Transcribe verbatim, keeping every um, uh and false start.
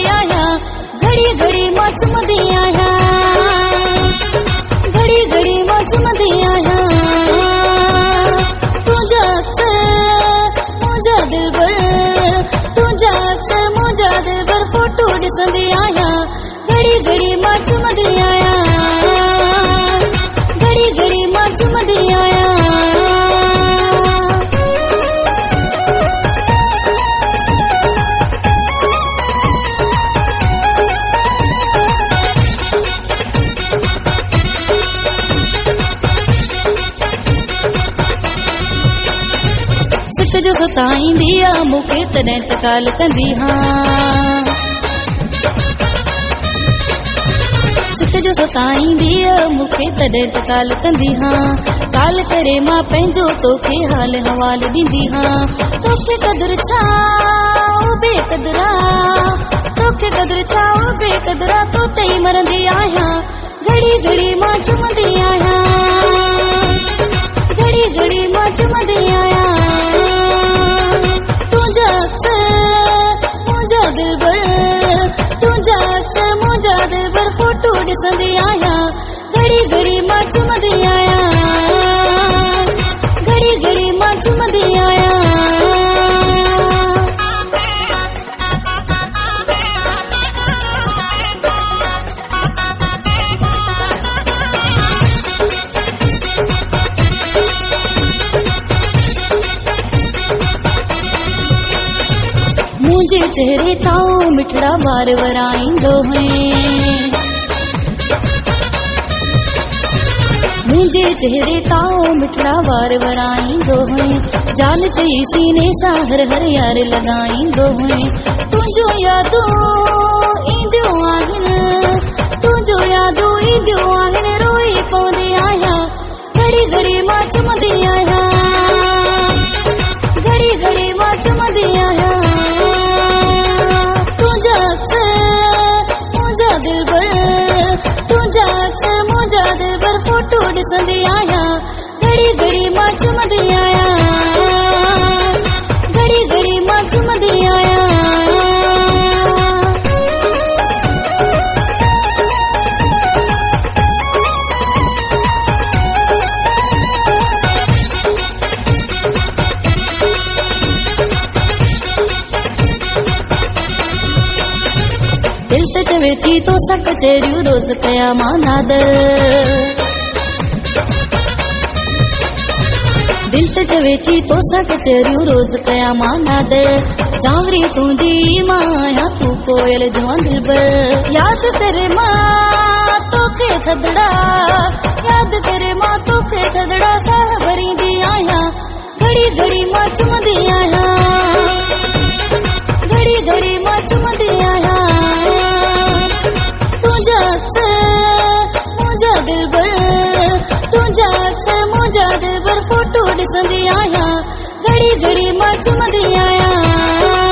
आया, घड़ी घड़ी मां चुमदी आया, घड़ी घड़ी मां चुमदी आया। तुझा अक्सर मुझा दिलबर, तुझा अक्सर मुझा दिलबर फोटो ॾिसंदी आया, घड़ी घड़ी मां चुमदी आया, घड़ी घड़ी मां चुमदी आया। सिक जो सताईंदी आ मूंखे तॾहिं त काल कंदी हाँ, सिक जो सताईंदी आ मूंखे तॾहिं त काल कंदी हाँ। काल करे मां पंहिंजो तोखे हाल हवाल ॾींदी हाँ। तोखे क़दुरु छा ओ बेक़दुरा, तोखे क़दुरु छा ओ बेक़दुरा, तो ते ई मरंदी आहियां, घड़ी घड़ी मां चुमदी आहियां, घड़ी घड़ी मां चुमदी आहियां। तुझा अक्सर मुझा दिलबर, तुझा अक्सर मुझा दिलबर फोटो ॾिसंदी आहियां, घड़ी घड़ी मां चुमदी आहियां, घड़ी घड़ी मां चुमदी आहियां। मुझे चेहरे ताओ मिठड़ा बार वराईंदो है, मुझे चेहरे ताओ मिठड़ा बार वराईंदो है। जान चई सीने सां हर हर यार लॻाईंदो है। तुंहिंजो यादो ईंदियूं आहिनि, तुंहिंजो यादो ईंदियूं आहिनि, रोई पवंदी आहियां, घड़ी घड़ी मां चुमदी आहियां, घड़ी घड़ी मां चुमदी आहियां। तुझा अक्सर मुझा दिलबर, तुझा अक्सर मुझा दिलबर फोटो ॾिसंदी आहियां, घड़ी घड़ी मां चुमदी आहियां, घड़ी घड़ी मां चुमदी आहियां। दिल त चवे थी तो सा कचहरियूं रोज़ कया मां नादर, दिल त चवे थी तो सा कचहरियूं रोज़ कया मां नादर। जावरी तुंहिंजी मां आहियां तूं कोयल जो दिलबर, यादि करे मां तोखे थदड़ा, यादि करे मां तोखे थदड़ा, साह भरींदी आहियां, घड़ी घड़ी मां चुमदी आहियां, घड़ी घड़ी मां चुमदी आहियां। तुझा अक्सर मुझा दिलबर, तुझा अक्सर मुझा दिलबर फोटो ॾिसंदी आहियां, घड़ी घड़ी मां चुमदी आहियां।